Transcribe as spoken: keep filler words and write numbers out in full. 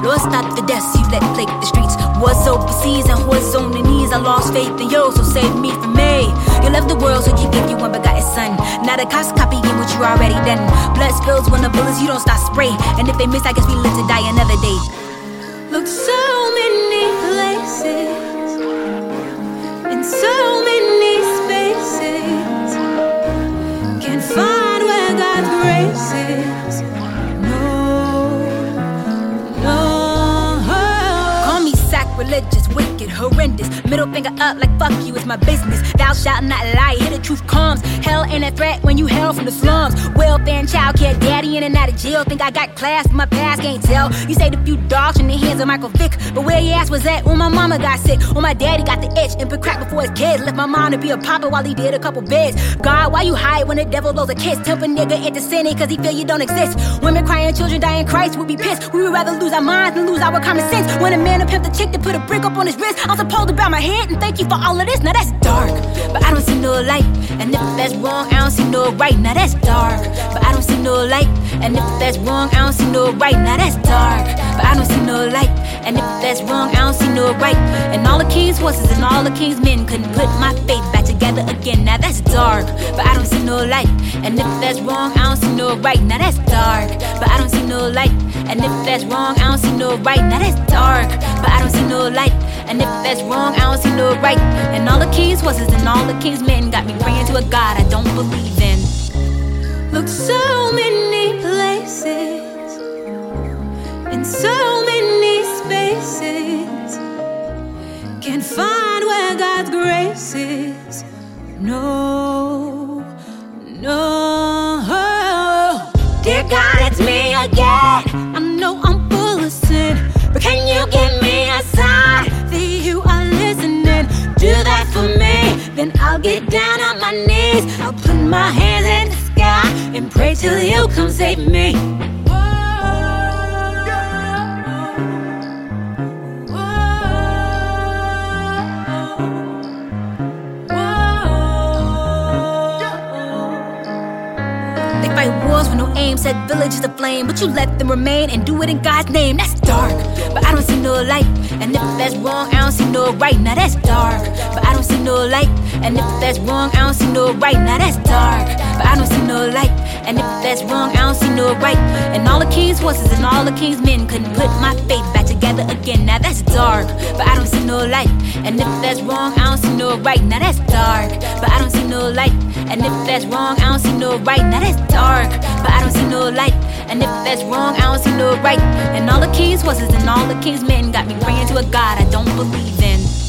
Lost out the deaths you let plague the streets. Was overseas and was on the knees. I lost faith in you, so save me from me. You left the world, so you gave you one begotten son. Now the cops copying what you already done. Blood spills when the bullets, you don't stop spray. And if they miss, I guess we live to die another day. Look, so many places, in so many spaces, can't find where God's grace is. Religious, wicked, horrendous. Middle finger up like fuck you, it's my business. Thou shalt not lie, hear the truth comes. Hell ain't a threat when you hail from the slums. Welfare and childcare, daddy in and out of jail. Think I got class, but my past can't tell. You say the few dogs in the hands of Michael Vick, but where your ass was at when my mama got sick? When my daddy got the itch and put crack before his kids. Left my mom to be a papa while he did a couple bids. God, why you hide when the devil blows a kiss? Temper nigga into sinning cause he feel you don't exist. Women crying, children dying, Christ would be pissed. We would rather lose our minds than lose our common sense. When a man pimp the chick to put a brick up on his wrist, I'm supposed to bow my head and thank you for all of this. Now that's dark, but I don't see no light. And if that's wrong, I don't see no right. Now that's dark, but I don't see no light. And if that's wrong, I don't see no right. Now that's dark, but I don't see no light. And if that's wrong, I don't see no right. And all the king's horses and all the king's men couldn't put my faith back together again. Now that's dark, but I don't see no light. And if that's wrong, I don't see no right. Now that's dark, but I don't see no light. And if that's wrong, I don't see no right. Now that's dark, but I don't see no light. And if that's wrong, I don't see no right. And all the king's horses and all the king's men got me praying to a God I don't believe in. Look, so many places, in so many spaces, can't find where God's grace is. No, no. Dear God, it's me again. I know I'm full of sin, but can you give me a sign that you are listening? Do that for me, then I'll get down on my knees. I'll put my hands in the sky and pray till you come save me. They fight wars with no aim, set villages aflame, but you let them remain and do it in God's name. That's dark, but I don't see no light. And if that's wrong, I don't see no right. Now that's dark, but I don't see no light. And if that's wrong, I don't see no right. Now that's dark, but I don't see no light. And if that's wrong, I don't see no right. And all the king's horses and all the king's men couldn't put my faith back together again. Now that's dark, but I don't see no light. And if that's wrong, I don't see no right. Now that's dark, but I don't see no light. And if that's wrong, I don't see no right. Now that's dark, but I don't see no light. And if that's wrong, I don't see no right. And all the king's horses and all the king's men got me praying to a God I don't believe in.